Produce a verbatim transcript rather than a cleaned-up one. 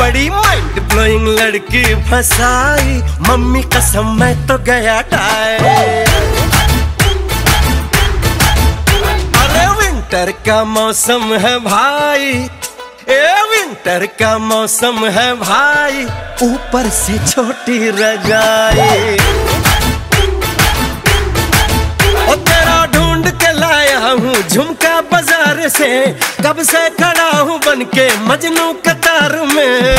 बड़ी mind blowing लड़की फसाई, मम्मी कसम मैं तो गया टाय। अरे विंटर का मौसम है भाई, ए विंटर का मौसम है भाई, ऊपर से छोटी रजाई। ओ तेरा ढूंढ के लाया हूँ झुमका बाजार से, कब से खड़ा हूँ बन के मजनू कतार में।